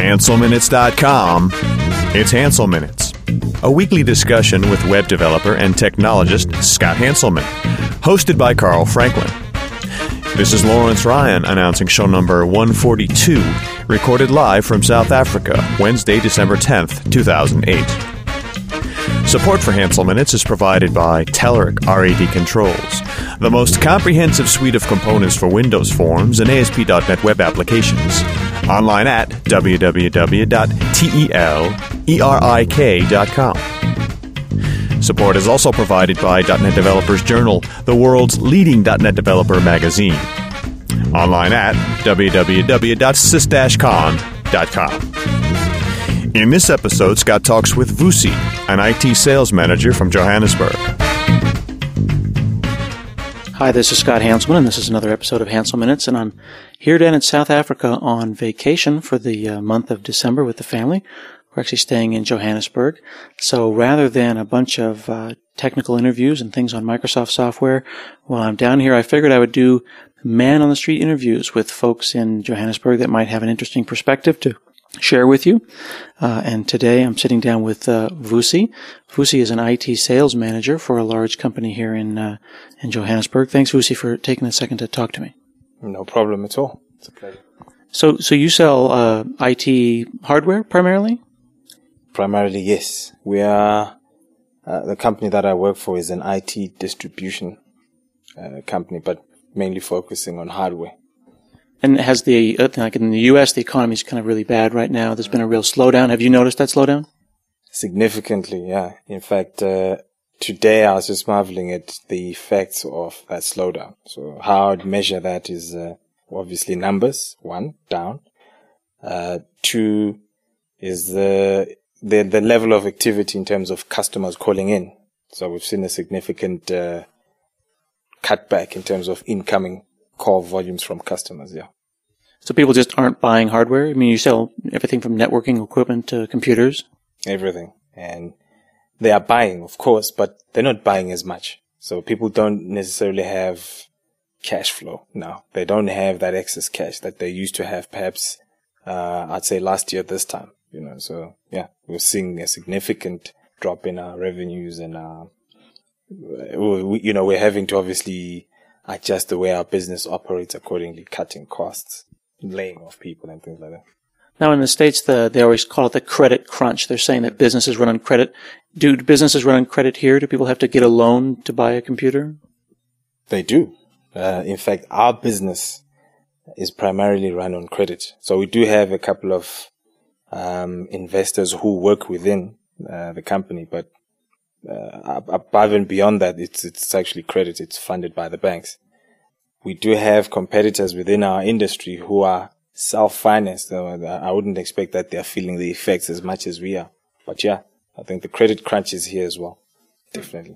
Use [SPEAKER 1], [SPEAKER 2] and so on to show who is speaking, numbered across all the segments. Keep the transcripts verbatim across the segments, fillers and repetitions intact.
[SPEAKER 1] Hansel Minutes dot com. It's Hansel Minutes, a weekly discussion with web developer and technologist Scott Hanselman, hosted by Carl Franklin. This is Lawrence Ryan announcing show number one forty-two, recorded live from South Africa, Wednesday, December tenth, two thousand eight. Support for Hansel Minutes is provided by Telerik R A D Controls, the most comprehensive suite of components for Windows Forms and A S P dot net web applications. Online at w w w dot telerik dot com. Support is also provided by .dot net Developers Journal, the world's leading .dot net developer magazine. Online at w w w dot sys dash con dot com. In this episode, Scott talks with Vusi, an I T sales manager from Johannesburg.
[SPEAKER 2] Hi, this is Scott Hanselman, and this is another episode of Hansel Minutes, and I'm here down in South Africa on vacation for the uh, month of December with the family. We're actually staying in Johannesburg. So rather than a bunch of uh, technical interviews and things on Microsoft software, while I'm down here, I figured I would do man-on-the-street interviews with folks in Johannesburg that might have an interesting perspective to share with you. Uh, and today I'm sitting down with uh, Vusi. Vusi is an I T sales manager for a large company here in uh, in Johannesburg. Thanks, Vusi, for taking a second to talk to me.
[SPEAKER 3] No problem at all. It's a pleasure.
[SPEAKER 2] So, so you sell uh, I T hardware primarily?
[SPEAKER 3] Primarily, yes. We are, uh, the company that I work for is an I T distribution uh, company, but mainly focusing on hardware.
[SPEAKER 2] And has the, like in the U S, the economy is kind of really bad right now. There's been a real slowdown. Have you noticed that slowdown?
[SPEAKER 3] Significantly, yeah. In fact, uh, today I was just marveling at the effects of that slowdown. So how I'd measure that is uh, obviously numbers, one, down. Uh, two is the, the the level of activity in terms of customers calling in. So we've seen a significant uh, cutback in terms of incoming call volumes from customers, yeah.
[SPEAKER 2] So people just aren't buying hardware? I mean, you sell everything from networking equipment to computers?
[SPEAKER 3] Everything. And they are buying, of course, but they're not buying as much. So people don't necessarily have cash flow now. They don't have that excess cash that they used to have perhaps, uh, I'd say last year this time, you know. So, yeah, we're seeing a significant drop in our revenues and, uh, we, you know, we're having to obviously adjust the way our business operates accordingly, cutting costs, laying off people and things like that.
[SPEAKER 2] Now in the States, the, they always call it the credit crunch. They're saying that businesses run on credit. Do businesses run on credit here? Do people have to get a loan to buy a computer?
[SPEAKER 3] They do. Uh, in fact, our business is primarily run on credit. So we do have a couple of um, investors who work within uh, the company, but Uh, above and beyond that, it's it's actually credit. It's funded by the banks. We do have competitors within our industry who are self-financed. I wouldn't expect that they're feeling the effects as much as we are. But yeah, I think the credit crunch is here as well. Definitely.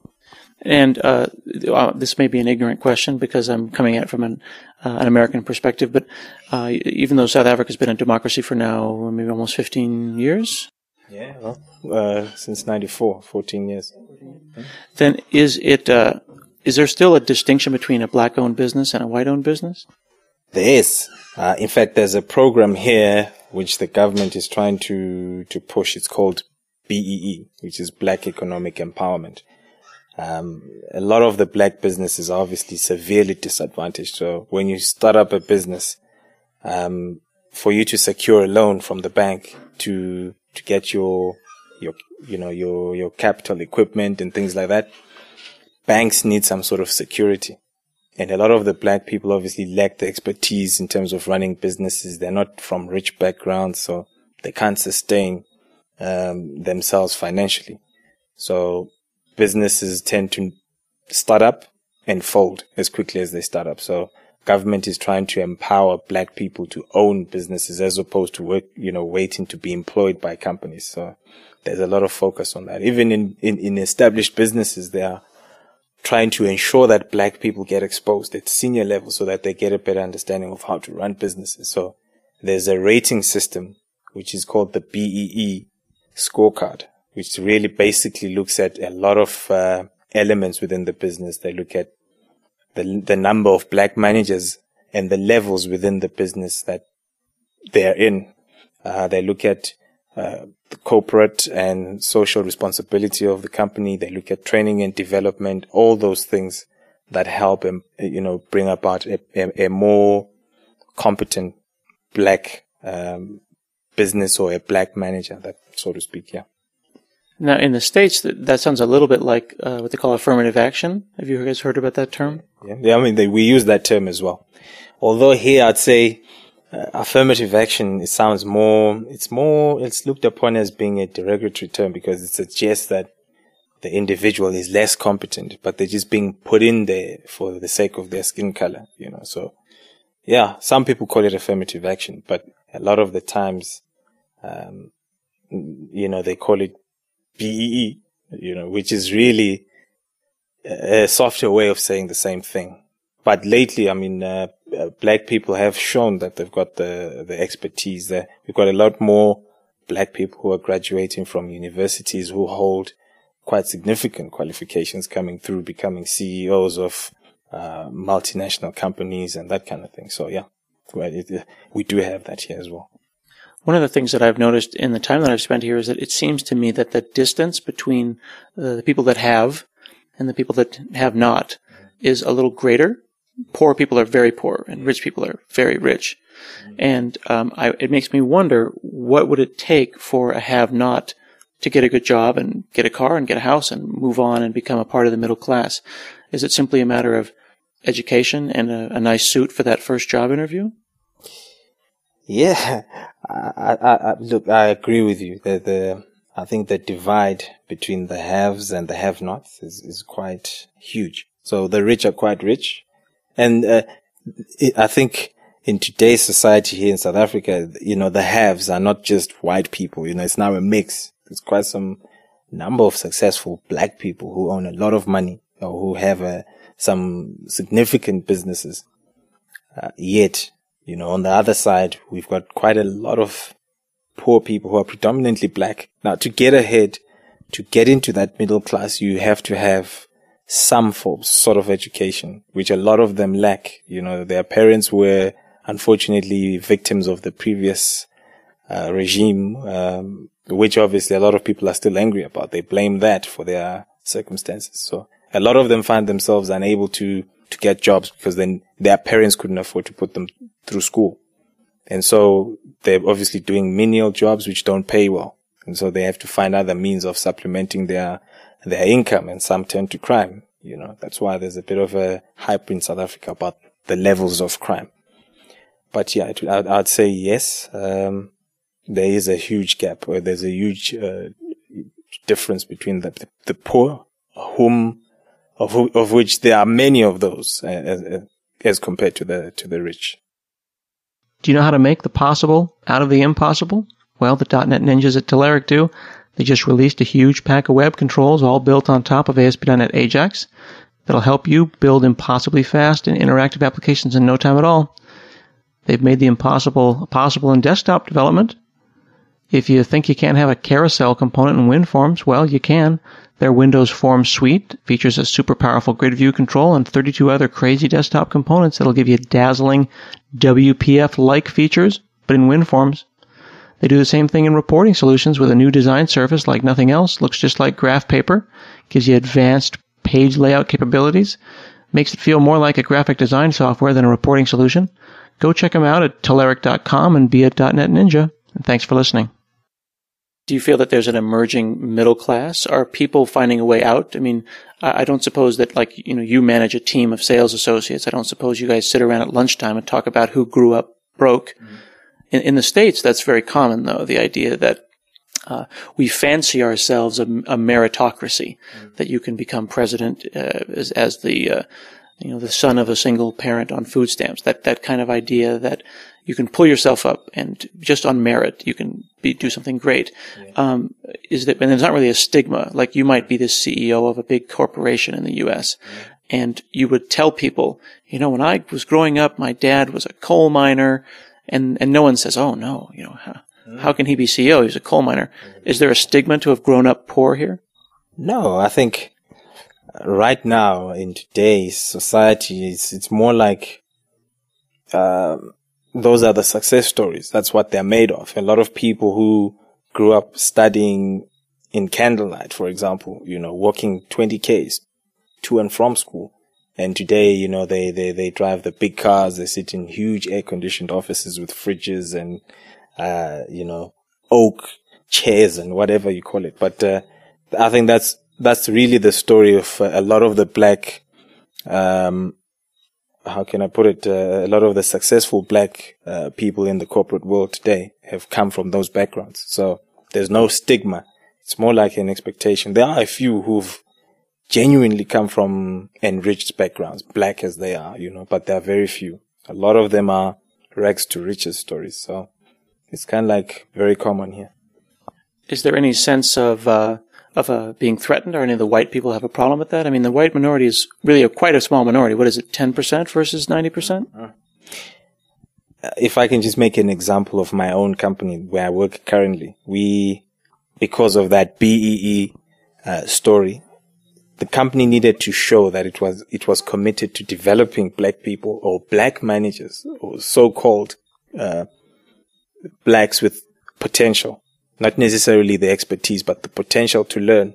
[SPEAKER 2] And uh, this may be an ignorant question because I'm coming at it from an, uh, an American perspective, but uh, even though South Africa's been a democracy for now maybe almost fifteen years,
[SPEAKER 3] yeah, well, uh, since ninety-four, fourteen years.
[SPEAKER 2] Then is it, uh, is there still a distinction between a black-owned business and a white-owned business?
[SPEAKER 3] There is. Uh, in fact, there's a program here which the government is trying to, to push. It's called B E E, which is Black Economic Empowerment. Um, a lot of the black businesses are obviously severely disadvantaged. So when you start up a business, um, for you to secure a loan from the bank to to get your, your, you know, your, your capital equipment and things like that, banks need some sort of security. And a lot of the black people obviously lack the expertise in terms of running businesses. They're not from rich backgrounds, so they can't sustain, um, themselves financially. So businesses tend to start up and fold as quickly as they start up. So government is trying to empower black people to own businesses as opposed to work, you know, waiting to be employed by companies. So there's a lot of focus on that. Even in, in, in established businesses, they are trying to ensure that black people get exposed at senior level so that they get a better understanding of how to run businesses. So there's a rating system, which is called the B E E scorecard, which really basically looks at a lot of uh, elements within the business. They look at the the number of black managers and the levels within the business that they're in. Uh, they look at uh, the corporate and social responsibility of the company. They look at training and development, all those things that help um, you know, bring about a, a, a more competent black um, business or a black manager, that so to speak. Yeah.
[SPEAKER 2] Now, in the States, that, that sounds a little bit like uh, what they call affirmative action. Have you guys heard about that term?
[SPEAKER 3] Yeah, yeah. I mean, they, we use that term as well. Although here, I'd say uh, affirmative action, it sounds more. It's more. It's looked upon as being a derogatory term because it suggests that the individual is less competent, but they're just being put in there for the sake of their skin color. You know, so yeah, some people call it affirmative action, but a lot of the times, um, you know, they call it B E E, you know, which is really a softer way of saying the same thing. But lately, I mean, uh, uh, black people have shown that they've got the, the expertise there. We've got a lot more black people who are graduating from universities who hold quite significant qualifications coming through, becoming C E Os of uh, multinational companies and that kind of thing. So yeah, it, we do have that here as well.
[SPEAKER 2] One of the things that I've noticed in the time that I've spent here is that it seems to me that the distance between uh, the people that have and the people that have not is a little greater. Poor people are very poor and rich people are very rich. And um, I, it makes me wonder, what would it take for a have-not to get a good job and get a car and get a house and move on and become a part of the middle class? Is it simply a matter of education and a, a nice suit for that first job interview?
[SPEAKER 3] Yeah, I, I, I, look, I agree with you. The, the, I think the divide between the haves and the have-nots is, is quite huge. So the rich are quite rich. And, uh, it, I think in today's society here in South Africa, you know, the haves are not just white people. You know, it's now a mix. There's quite some number of successful black people who own a lot of money or who have uh, some significant businesses. Uh, yet, you know, on the other side, we've got quite a lot of poor people who are predominantly black. Now, to get ahead, to get into that middle class, you have to have some form, sort of education, which a lot of them lack. You know, their parents were unfortunately victims of the previous uh, regime, um, which obviously a lot of people are still angry about. They blame that for their circumstances. So a lot of them find themselves unable to, to get jobs because then their parents couldn't afford to put them through school. And so they're obviously doing menial jobs which don't pay well. And so they have to find other means of supplementing their, their income, and some turn to crime. You know, that's why there's a bit of a hype in South Africa about the levels of crime. But yeah, it, I'd, I'd say yes, um, there is a huge gap, or there's a huge, uh, difference between the, the, the poor, whom, of, who, of which there are many of those, uh, as, as compared to the, to the rich.
[SPEAKER 2] Do you know how to make the possible out of the impossible? Well, the .dot net ninjas at Telerik do. They just released a huge pack of web controls all built on top of A S P dot net Ajax that'll help you build impossibly fast and interactive applications in no time at all. They've made the impossible possible in desktop development. If you think you can't have a carousel component in WinForms, well, you can. Their Windows Forms suite features a super powerful grid view control and thirty-two other crazy desktop components that'll give you dazzling W P F-like features, but in WinForms. They do the same thing in reporting solutions with a new design surface like nothing else. Looks just like graph paper. Gives you advanced page layout capabilities. Makes it feel more like a graphic design software than a reporting solution. Go check them out at telerik dot com and be a .dot net ninja. And thanks for listening. Do you feel that there's an emerging middle class? Are people finding a way out? I mean, I don't suppose that, like, you know, you manage a team of sales associates. I don't suppose you guys sit around at lunchtime and talk about who grew up broke. Mm-hmm. In, in the States, that's very common, though, the idea that uh, we fancy ourselves a, a meritocracy, mm-hmm. that you can become president uh, as, as the, uh, you know, the son of a single parent on food stamps. That that kind of idea that you can pull yourself up and just on merit you can be, do something great. Yeah. Um, is that, and there's not really a stigma. Like, you might be the C E O of a big corporation in the U S, yeah. and you would tell people, you know, when I was growing up, my dad was a coal miner. And, and no one says, oh no, you know, how, mm. how can he be C E O? He's a coal miner. Mm. Is there a stigma to have grown up poor here?
[SPEAKER 3] No, I think right now in today's society, it's, it's more like, um, those are the success stories. That's what they're made of. A lot of people who grew up studying in candlelight, for example, you know, walking twenty kays to and from school. And today, you know, they, they, they drive the big cars. They sit in huge air conditioned offices with fridges and, uh, you know, oak chairs and whatever you call it. But, uh, I think that's, that's really the story of uh, a lot of the black, um, how can I put it? Uh, a lot of the successful black, uh, people in the corporate world today have come from those backgrounds. So there's no stigma. It's more like an expectation. There are a few who've genuinely come from enriched backgrounds, black as they are, you know, but there are very few. A lot of them are rags to riches stories. So it's kind of like very common here.
[SPEAKER 2] Is there any sense of, uh, of, uh, being threatened, or any of the white people have a problem with that? I mean, the white minority is really a, quite a small minority. What is it, ten percent versus ninety percent?
[SPEAKER 3] If I can just make an example of my own company where I work currently, we, because of that B E E, uh, story, the company needed to show that it was, it was committed to developing black people or black managers or so-called, uh, blacks with potential, not necessarily the expertise, but the potential to learn.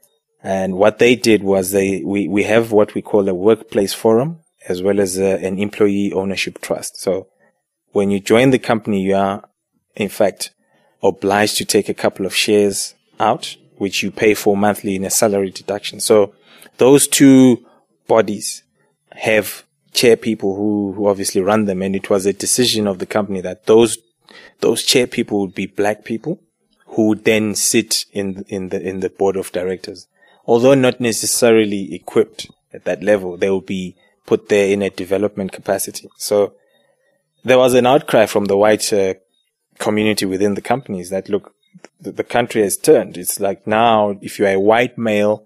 [SPEAKER 3] And what they did was they, we, we have what we call a workplace forum as well as a, an employee ownership trust. So when you join the company, you are in fact obliged to take a couple of shares out, which you pay for monthly in a salary deduction. So those two bodies have chair people who, who obviously run them. And it was a decision of the company that those, those chair people would be black people who would then sit in, in the, in the board of directors. Although not necessarily equipped at that level, they will be put there in a development capacity. So there was an outcry from the white uh, community within the companies that, look, the, the country has turned. It's like now, if you are a white male,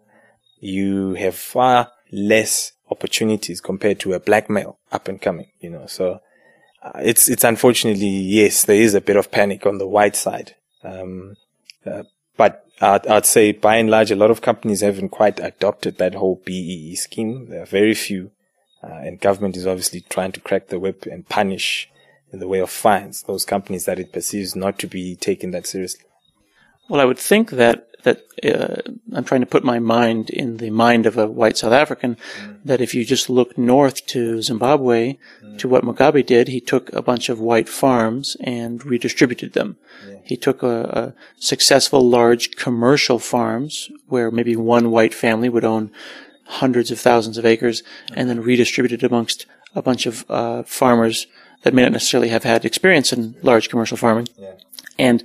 [SPEAKER 3] you have far less opportunities compared to a black male up and coming, you know. So uh, it's, it's unfortunately, yes, there is a bit of panic on the white side. Um, uh, but I'd, I'd say by and large, a lot of companies haven't quite adopted that whole B E E scheme. There are very few. Uh, and government is obviously trying to crack the whip and punish in the way of fines those companies that it perceives not to be taken that seriously.
[SPEAKER 2] Well, I would think that, that, uh, I'm trying to put my mind in the mind of a white South African, mm. that if you just look north to Zimbabwe, mm. to what Mugabe did, he took a bunch of white farms and redistributed them. Yeah. He took a, a successful large commercial farms where maybe one white family would own hundreds of thousands of acres, and then redistributed amongst a bunch of uh, farmers that may not necessarily have had experience in large commercial farming, yeah. and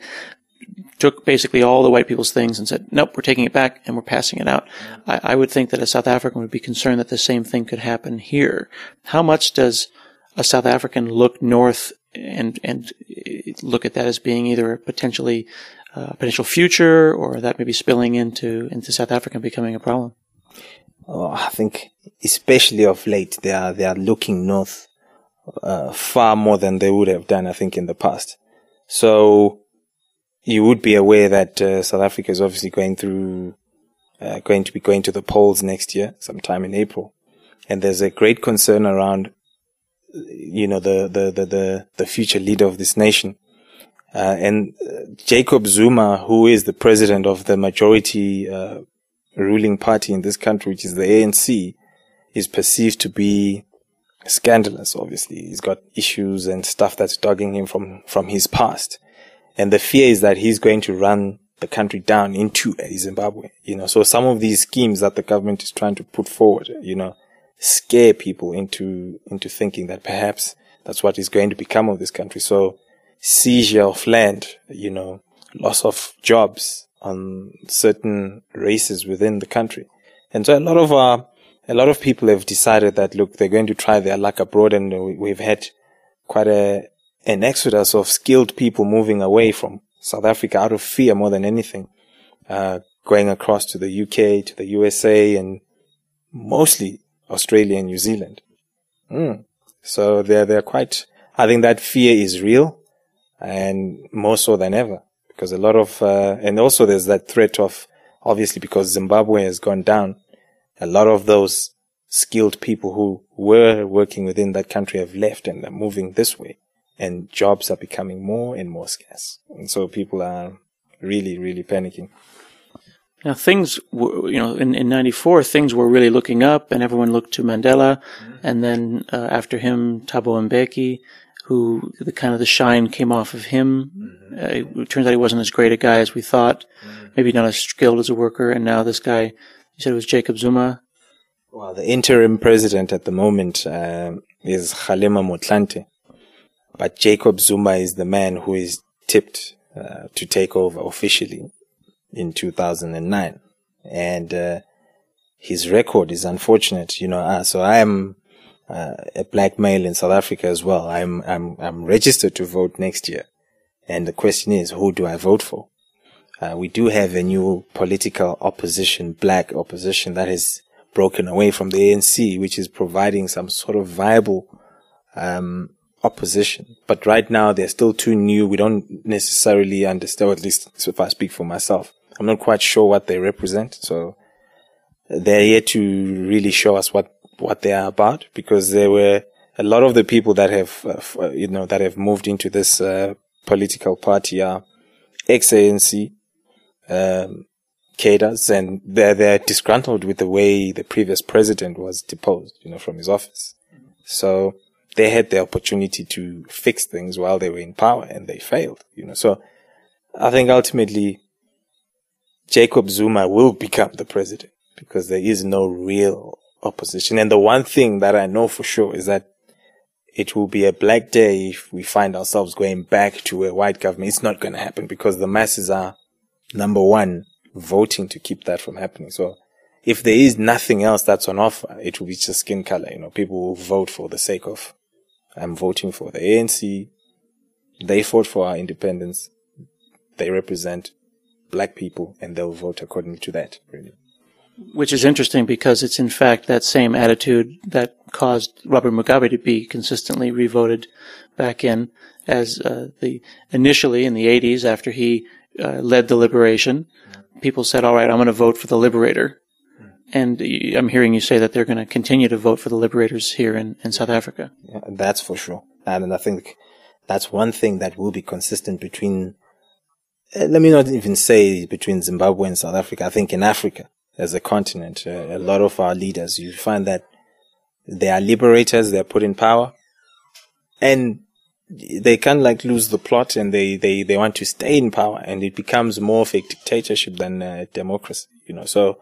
[SPEAKER 2] took basically all the white people's things and said, nope, we're taking it back and we're passing it out. Yeah. I, I would think that a South African would be concerned that the same thing could happen here. How much does a South African look north and and look at that as being either potentially a uh, potential future, or that maybe spilling into into South Africa and becoming a problem?
[SPEAKER 3] Oh, I think especially of late, they are, they are looking north, uh, far more than they would have done, I think, in the past. So you would be aware that, uh, South Africa is obviously going through, uh, going to be going to the polls next year, sometime in April. And there's a great concern around, you know, the, the, the, the, the future leader of this nation. Uh, and uh, Jacob Zuma, who is the president of the majority, uh, ruling party in this country, which is the A N C, is perceived to be scandalous. Obviously, he's got issues and stuff that's dogging him from, from his past. And the fear is that he's going to run the country down into a Zimbabwe, you know. So some of these schemes that the government is trying to put forward, you know, scare people into, into thinking that perhaps that's what is going to become of this country. So seizure of land, you know, loss of jobs on certain races within the country. And so a lot of our, a lot of people have decided that, look, they're going to try their luck abroad, and we've had quite a, an exodus of skilled people moving away from South Africa out of fear more than anything, uh, going across to the U K, to the U S A, and mostly Australia and New Zealand. Mm. So they're, they're quite, I think that fear is real, and more so than ever. Because a lot of, uh, and also there's that threat of, obviously because Zimbabwe has gone down, a lot of those skilled people who were working within that country have left and are moving this way. and jobs are becoming more and more scarce. And so people are really, really panicking.
[SPEAKER 2] Now, things, were, you know, in, in ninety-four, things were really looking up, and everyone looked to Mandela, mm-hmm. and then uh, after him, Thabo Mbeki, who the kind of the shine came off of him. Mm-hmm. Uh, it turns out he wasn't as great a guy as we thought, mm-hmm. maybe not as skilled as a worker, and now this guy, you said it was Jacob Zuma.
[SPEAKER 3] Well, the interim president at the moment uh, is Kgalema Motlanthe, but Jacob Zuma is the man who is tipped uh, to take over officially in two thousand nine, and uh, his record is unfortunate. You know, uh, so I am uh, a black male in South Africa as well. I'm I'm I'm registered to vote next year, and the question is, who do I vote for? Uh, we do have a new political opposition, black opposition, that has broken away from the A N C, which is providing some sort of viable um opposition. But right now, they're still too new. We don't necessarily understand, or at least if I speak for myself, I'm not quite sure what they represent. So they're yet to really show us what, what they are about, because there were a lot of the people that have, uh, you know, that have moved into this uh, political party are ex-A N C um, cadres, and they're, they're disgruntled with the way the previous president was deposed, you know, from his office. So they had the opportunity to fix things while they were in power, and they failed, you know. So I think ultimately Jacob Zuma will become the president, because there is no real opposition. And the one thing that I know for sure is that it will be a black day if we find ourselves going back to a white government. It's not going to happen, because the masses are, number one, voting to keep that from happening. So if there is nothing else that's on offer, it will be just skin color. You know, people will vote for the sake of, I'm voting for the A N C. They fought for our independence. They represent black people, and they'll vote according to that, really.
[SPEAKER 2] Which is interesting, because it's in fact that same attitude that caused Robert Mugabe to be consistently revoted back in, as uh, the initially in the eighties, after he uh, led the liberation, people said, all right, I'm going to vote for the liberator. And I'm hearing you say that they're going to continue to vote for the liberators here in, in South Africa.
[SPEAKER 3] Yeah, that's for sure. And I think that's one thing that will be consistent between, uh, let me not even say between Zimbabwe and South Africa. I think in Africa as a continent, uh, a lot of our leaders, you find that they are liberators, they're put in power, and they kind of like lose the plot, and they, they, they want to stay in power, and it becomes more of a dictatorship than a democracy, you know. So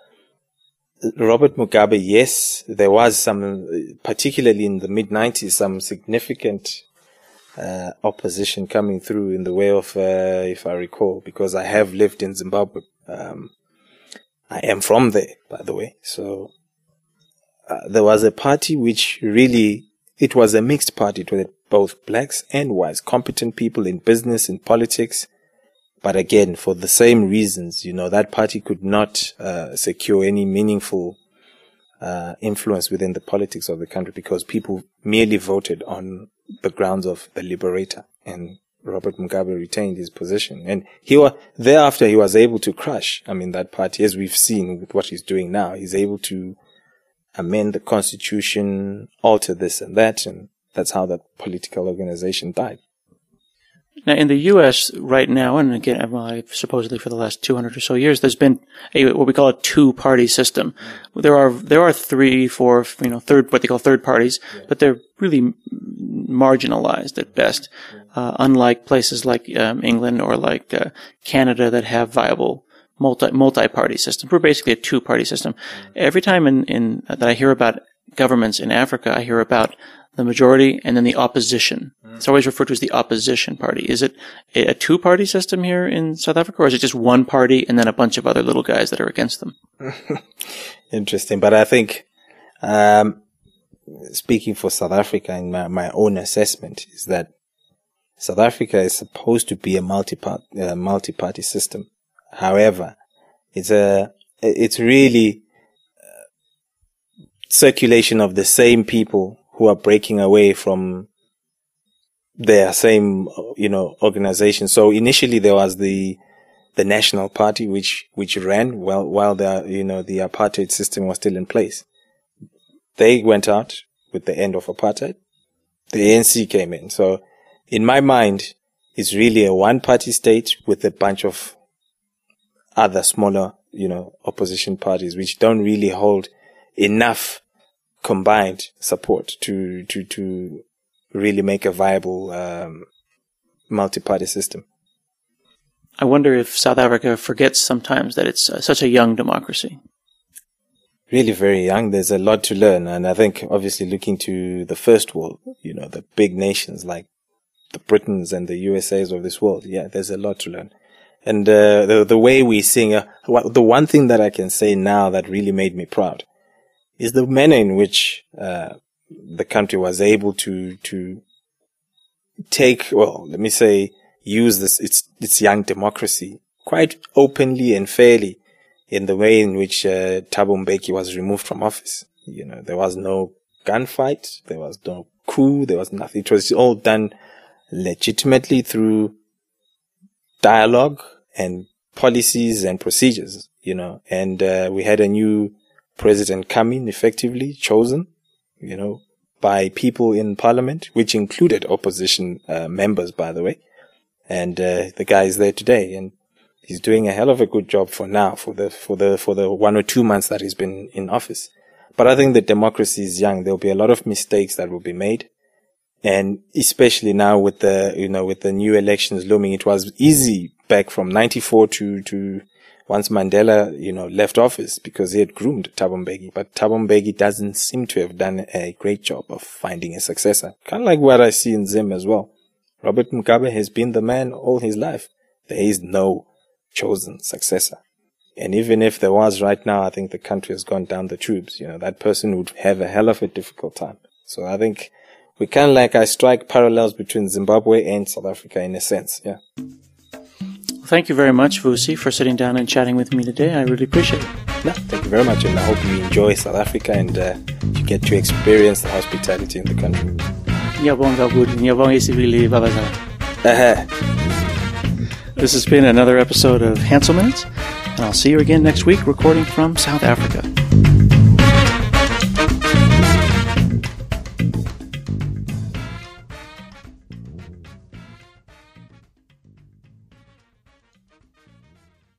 [SPEAKER 3] Robert Mugabe, yes, there was some, particularly in the mid nineties, some significant uh, opposition coming through in the way of, uh, if I recall, because I have lived in Zimbabwe. Um, I am from there, by the way. So uh, there was a party which really, it was a mixed party. It was both blacks and whites, competent people in business, in politics. But again, for the same reasons, you know, that party could not uh, secure any meaningful uh, influence within the politics of the country, because people merely voted on the grounds of the liberator, and Robert Mugabe retained his position. And he was, thereafter he was able to crush, I mean, that party, as we've seen with what he's doing now. He's able to amend the constitution, alter this and that, and that's how that political organization died.
[SPEAKER 2] Now, in the U S right now, and again, well, supposedly for the last two hundred or so years, there's been a, what we call a two-party system. There are, there are three, four, you know, third, what they call third parties, but they're really marginalized at best, uh, unlike places like um, England or like uh, Canada that have viable multi, multi-party systems. We're basically a two-party system. Every time in, in, that I hear about governments in Africa, I hear about the majority and then the opposition. It's always referred to as the opposition party. Is it a two-party system here in South Africa, or is it just one party and then a bunch of other little guys that are against them?
[SPEAKER 3] Interesting. But I think, um, speaking for South Africa, in my, my own assessment, is that South Africa is supposed to be a multi-part, uh, multi-party system. However, it's a, it's really uh, circulation of the same people who are breaking away from their same, you know, organization. So initially there was the, the National Party, which, which ran while, while the, you know, the apartheid system was still in place. They went out with the end of apartheid. The A N C came in. So in my mind, is really a one-party state with a bunch of other smaller, you know, opposition parties, which don't really hold enough combined support to, to, to really make a viable, um, multi-party system.
[SPEAKER 2] I wonder if South Africa forgets sometimes that it's uh, such a young democracy.
[SPEAKER 3] Really very young. There's a lot to learn. And I think obviously looking to the first world, you know, the big nations like the Britons and the U S As of this world. Yeah, there's a lot to learn. And, uh, the, the way we sing, uh, the one thing that I can say now that really made me proud is the manner in which, uh, the country was able to, to take, well, let me say, use this, its, its young democracy quite openly and fairly in the way in which, uh, Thabo Mbeki was removed from office. You know, there was no gunfight, there was no coup, there was nothing. It was all done legitimately through dialogue and policies and procedures, you know, and, uh, we had a new president come in, effectively chosen, you know, by people in parliament, which included opposition, uh, members, by the way. And, uh, the guy is there today, and he's doing a hell of a good job for now, for the, for the, for the one or two months that he's been in office. But I think that democracy is young. There'll be a lot of mistakes that will be made. And especially now with the, you know, with the new elections looming, it was easy back from ninety-four to, to once Mandela, you know, left office because he had groomed Thabo Mbeki. But Thabo Mbeki doesn't seem to have done a great job of finding a successor. Kind of like what I see in Zim as well. Robert Mugabe has been the man all his life. There is no chosen successor. And even if there was right now, I think the country has gone down the tubes. You know, that person would have a hell of a difficult time. So I think we kind of like, I strike parallels between Zimbabwe and South Africa in a sense. Yeah.
[SPEAKER 2] Well, thank you very much, Vusi, for sitting down and chatting with me today. I really appreciate it.
[SPEAKER 3] No, thank you very much. And I hope you enjoy South Africa and uh, you get to experience the hospitality in the country.
[SPEAKER 2] Ngiyabonga Budi, ngiyabonga isibili babazala. This has been another episode of Hansel Minutes, and I'll see you again next week recording from South Africa.